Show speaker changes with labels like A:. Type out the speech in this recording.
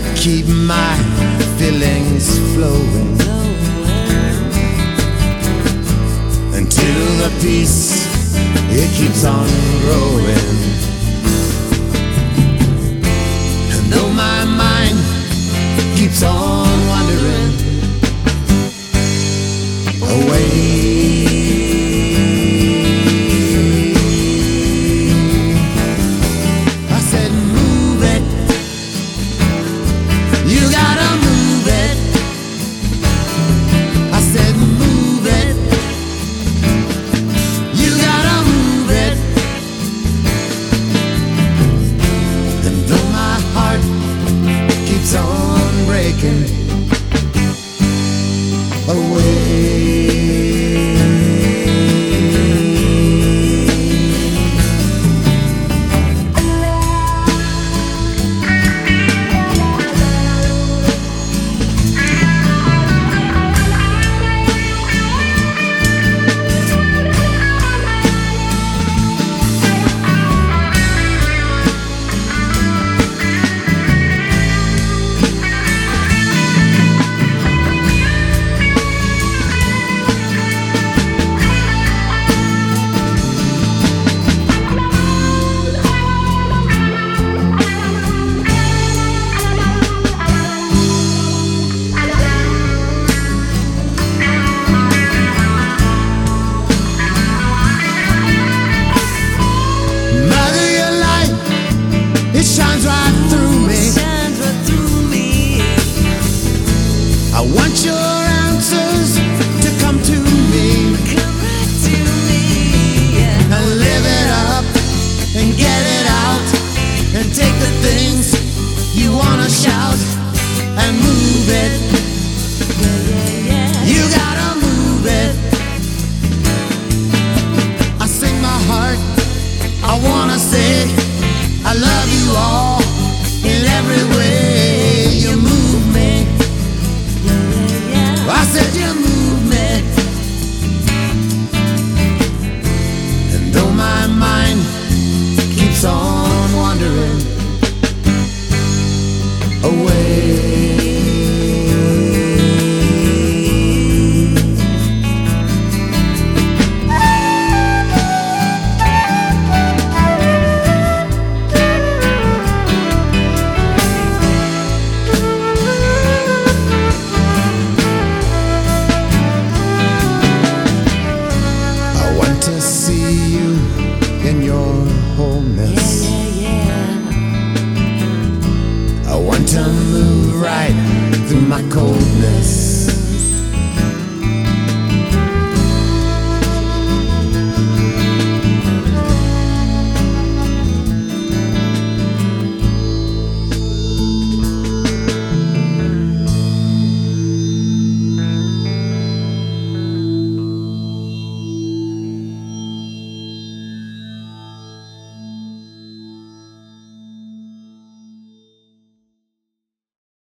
A: keep my feelings flowing until the peace, it keeps on growing. And though my mind keeps on wandering away, shines right through me. I want your answers to come to me. And live it up and get it out and take the things you wanna shout and move it. You gotta move it. I sing my heart, I wanna say I love you all in every way. You move me. I said you move me. And though my mind keeps on wandering away, to see you in your wholeness. I want to move right through my coldness.